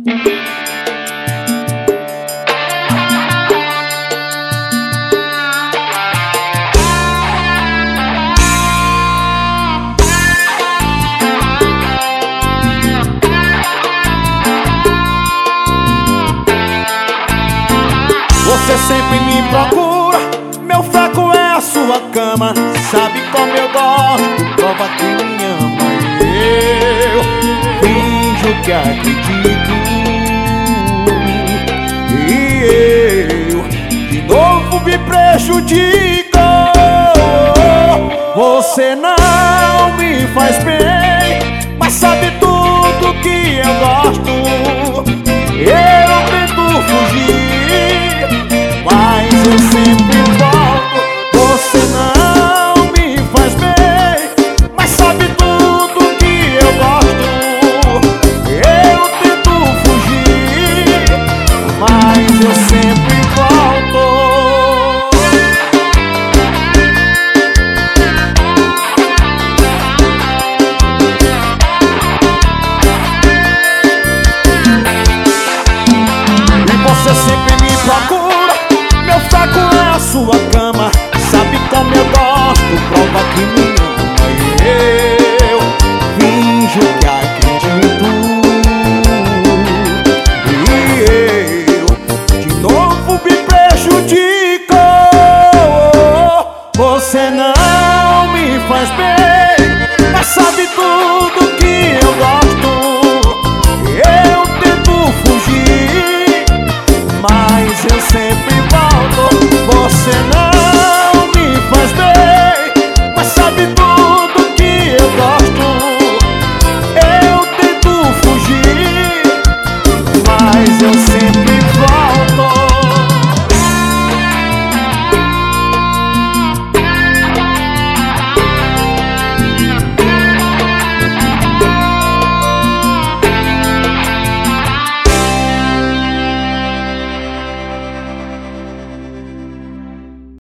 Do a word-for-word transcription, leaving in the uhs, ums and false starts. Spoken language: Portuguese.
Você sempre me procura, meu fraco é a sua cama. Sabe como eu gosto, prova que me ama. Eu finjo que acredito, e eu de novo me prejudico. Você não me faz bem, mas sabe tudo que eu gosto.